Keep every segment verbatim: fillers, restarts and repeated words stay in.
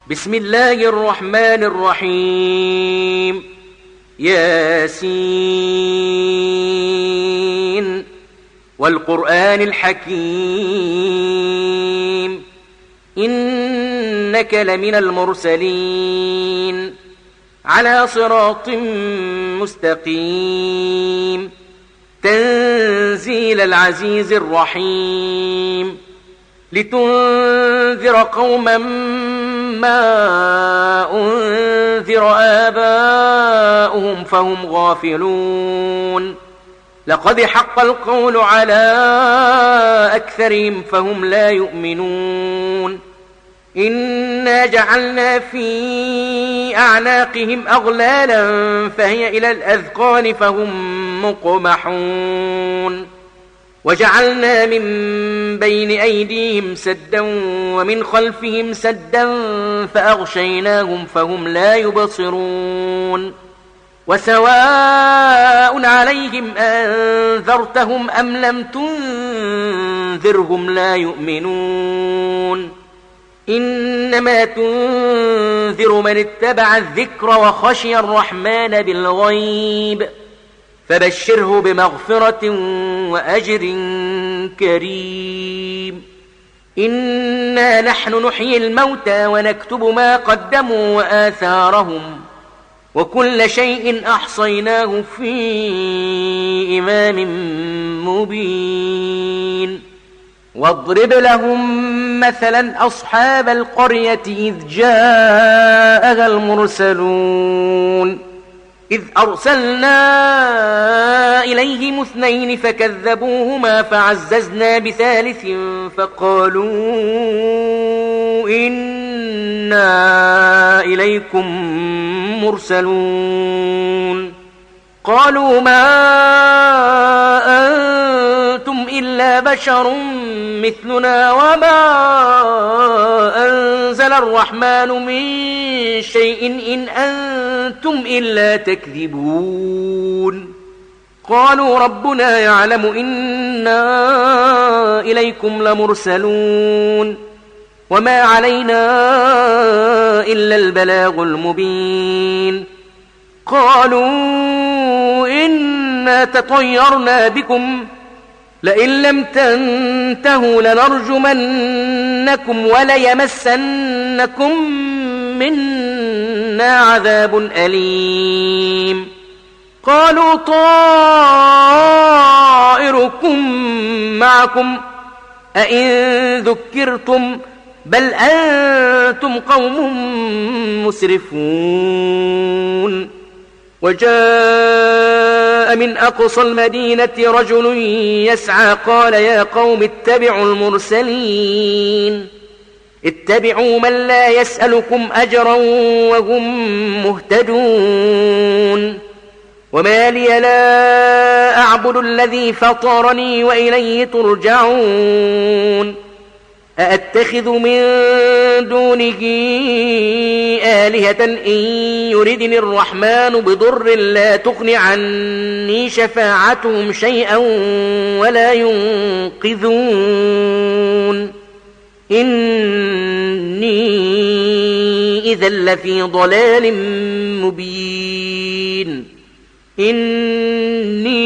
بسم الله الرحمن الرحيم. ياسين والقرآن الحكيم إنك لمن المرسلين على صراط مستقيم تنزيل العزيز الرحيم لتنذر قوما ما أنذر آباؤهم فهم غافلون لقد حق القول على أكثرهم فهم لا يؤمنون إنا جعلنا في أعناقهم أغلالا فهي إلى الأذقان فهم مقمحون وجعلنا من بين أيديهم سدا ومن خلفهم سدا فأغشيناهم فهم لا يبصرون وسواء عليهم أنذرتهم أم لم تنذرهم لا يؤمنون إنما تنذر من اتبع الذكر وخشي الرحمن بالغيب فبشره بمغفرة وأجر كريم. إنا نحن نحيي الموتى ونكتب ما قدموا وآثارهم وكل شيء أحصيناه في إمام مبين. واضرب لهم مثلا أصحاب القرية إذ جاءها المرسلون إذ أرسلنا إليهم اثنين فكذبوهما فعززنا بثالث فقالوا إنا إليكم مرسلون قالوا ما أنتم إلا بشر مثلنا وما أنزل الرحمن من شيء إن أنتم إلا تكذبون قالوا ربنا يعلم إنا إليكم لمرسلون وما علينا إلا البلاغ المبين قالوا إنا تطيرنا بكم لئن لم تنتهوا لنرجمنكم وليمسنكم منا عذاب أليم قالوا طائركم معكم أئن ذكرتم بل أنتم قوم مسرفون وجاء من أقصى المدينة رجل يسعى قال يا قوم اتبعوا المرسلين اتبعوا من لا يسألكم أجرا وهم مهتدون وما لي لا أعبد الذي فطرني وإليه ترجعون أأتخذ من دونه آلهة إن يردني الرحمن بضر لا تغن عني شفاعتهم شيئا ولا ينقذون إني إذا لفي ضلال مبين إني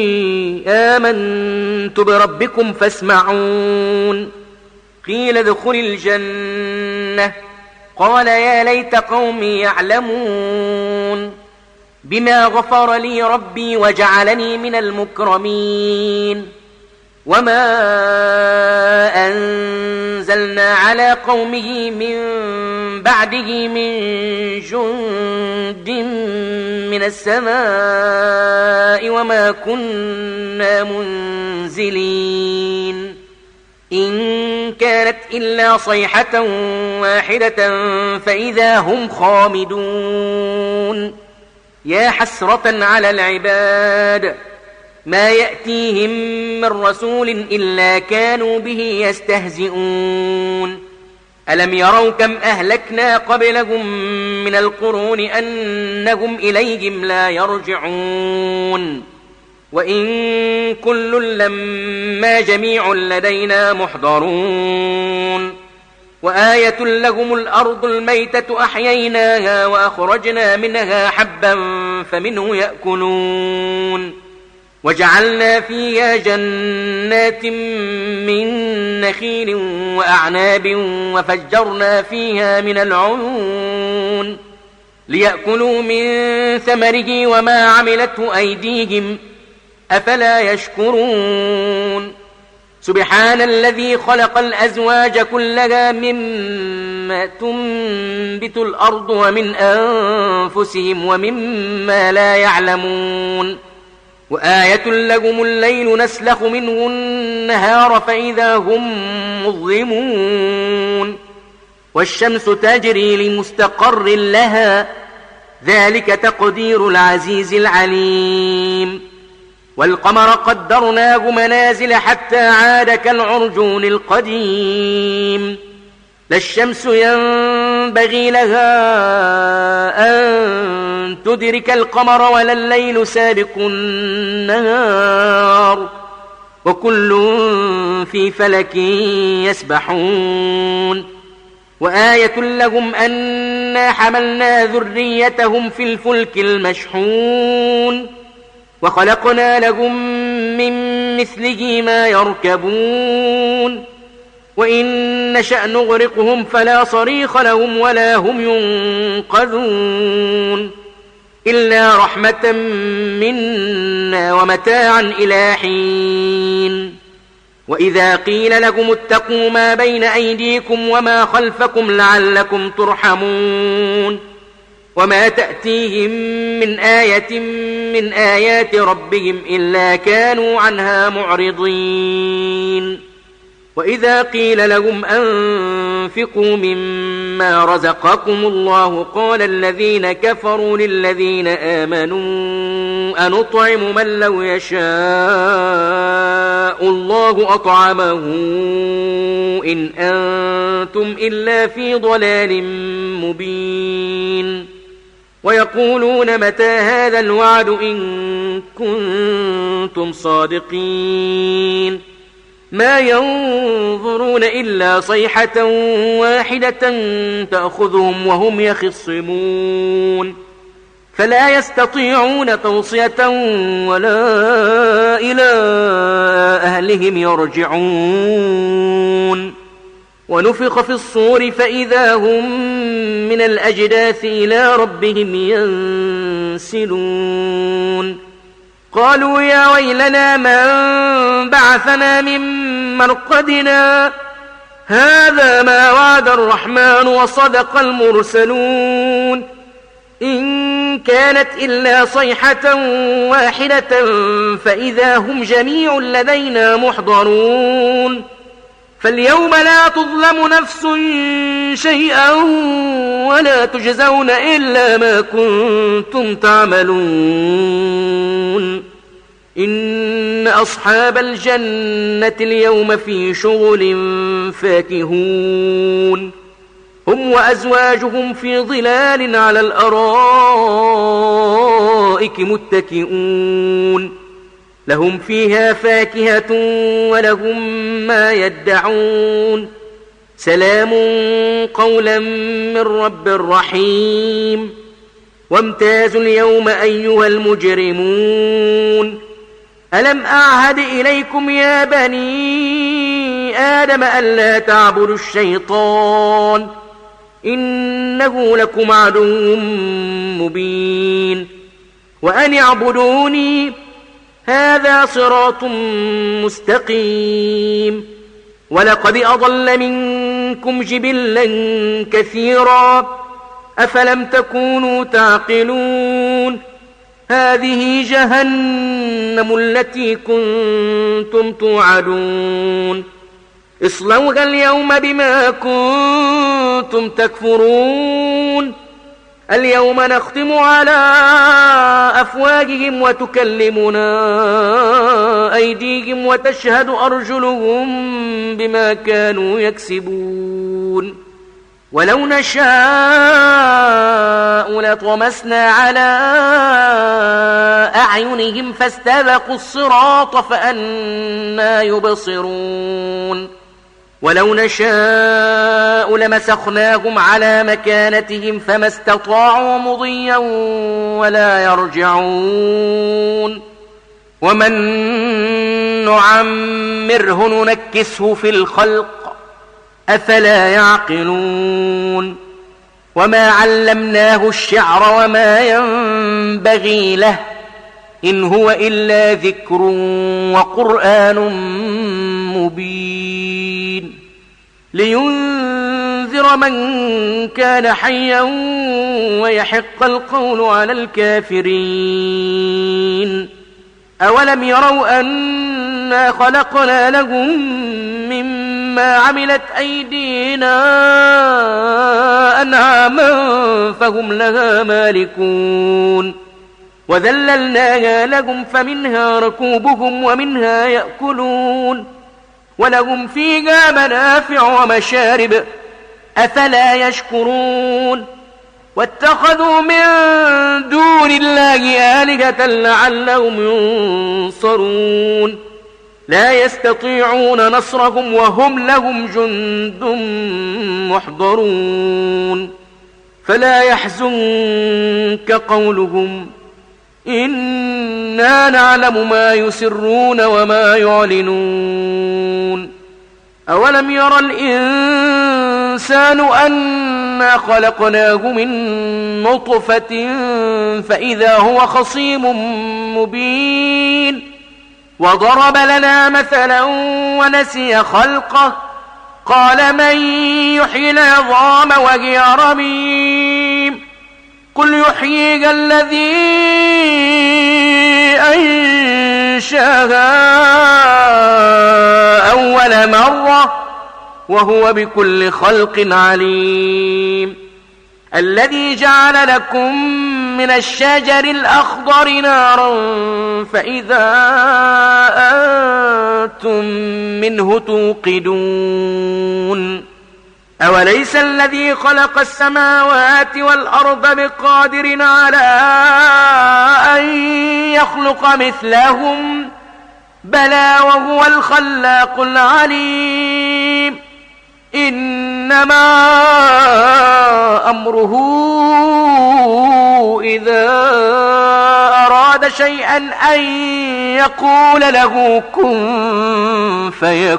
آمنت بربكم فاسمعون قيل ادخل الجنة قال يا ليت قومي يعلمون بما غفر لي ربي وجعلني من المكرمين وما أنزلنا على قومه من بعده من جند من السماء وما كنا منزلين إن كانت إلا صيحة واحدة فإذا هم خامدون يا حسرة على العباد ما يأتيهم من رسول إلا كانوا به يستهزئون ألم يروا كم أهلكنا قبلهم من القرون أنهم إليهم لا يرجعون وإن كل لما جميع لدينا محضرون وآية لهم الأرض الميتة أحييناها وأخرجنا منها حبا فمنه يأكلون وجعلنا فيها جنات من نخيل وأعناب وفجرنا فيها من العيون ليأكلوا من ثمره وما عملته أيديهم أفلا يشكرون سبحان الذي خلق الأزواج كلها مما تنبت الأرض ومن أنفسهم ومما لا يعلمون وآية لهم الليل نسلخ منه النهار فإذا هم مظلمون والشمس تجري لمستقر لها ذلك تقدير العزيز العليم والقمر قدرناه منازل حتى عاد كالعرجون القديم لا الشمس ينبغي لها أن تدرك القمر ولا الليل سابق النهار وكل في فلك يسبحون وآية لهم أنا حملنا ذريتهم في الفلك المشحون وخلقنا لهم من مثله ما يركبون وإن نشأ نغرقهم فلا صريخ لهم ولا هم ينقذون إلا رحمة منا ومتاعا إلى حين وإذا قيل لهم اتقوا ما بين أيديكم وما خلفكم لعلكم ترحمون وما تأتيهم من آية من آيات ربهم إلا كانوا عنها معرضين وإذا قيل لهم أنفقوا مما رزقكم الله قال الذين كفروا للذين آمنوا أنطعم من لو يشاء الله أطعمه إن أنتم إلا في ضلال مبين ويقولون متى هذا الوعد إن كنتم صادقين ما ينظرون إلا صيحة واحدة تأخذهم وهم يخصمون فلا يستطيعون توصية ولا إلى أهلهم يرجعون ونفخ في الصور فإذا هم من الأجداث إلى ربهم ينسلون قالوا يا ويلنا من بعثنا من مرقدنا هذا ما وعد الرحمن وصدق المرسلون إن كانت إلا صيحة واحدة فإذا هم جميع لدينا محضرون فاليوم لا تظلم نفس شيئا ولا تجزون إلا ما كنتم تعملون إن أصحاب الجنة اليوم في شغل فاكهون هم وأزواجهم في ظلال على الأرائك متكئون لهم فيها فاكهة ولهم ما يدعون سلام قولا من رب رحيم وامتازوا اليوم أيها المجرمون ألم أعهد إليكم يا بني آدم ألا تعبدوا الشيطان إنه لكم عدو مبين وأن اعبدوني هذا صراط مستقيم ولقد أضل منكم جبلا كثيرا أفلم تكونوا تعقلون هذه جهنم التي كنتم توعدون اصلوها اليوم بما كنتم تكفرون اليوم نختم على أفواههم وتكلمنا أيديهم وتشهد أرجلهم بما كانوا يكسبون ولو نشاء لطمسنا على أعينهم فاستبقوا الصراط فأنى يبصرون ولو نشاء لمسخناهم على مكانتهم فما استطاعوا مضيا ولا يرجعون ومن نعمره ننكسه في الخلق أفلا يعقلون وما علمناه الشعر وما ينبغي له إن هو إلا ذكر وقرآن مبين لينذر من كان حيا ويحق القول على الكافرين أولم يروا أنا خلقنا لهم مما عملت أيدينا أنعاما فهم لها مالكون وذللناها لهم فمنها ركوبهم ومنها يأكلون ولهم فيها منافع ومشارب أفلا يشكرون واتخذوا من دون الله آلهة لعلهم ينصرون لا يستطيعون نصرهم وهم لهم جند محضرون فلا يحزنك قولهم إنا نعلم ما يسرون وما يعلنون أولم يرى الإنسان أنا خلقناه من نطفة فإذا هو خصيم مبين وضرب لنا مثلا ونسي خلقه قال من يحيي العظام وهي رميم قل يحييها الذي أنشاها أول مرة وهو بكل خلق عليم الذي جعل لكم من الشجر الأخضر نارا فإذا أنتم منه توقدون أوليس الذي خلق السماوات والأرض بقادر على أن يخلق مثلهم بلى وهو الخلاق العليم إنما أمره إذا أراد شيئا أن يقول له كن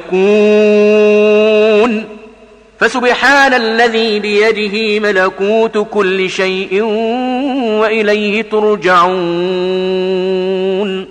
فيكون فسبحان الذي بيده ملكوت كل شيء وإليه ترجعون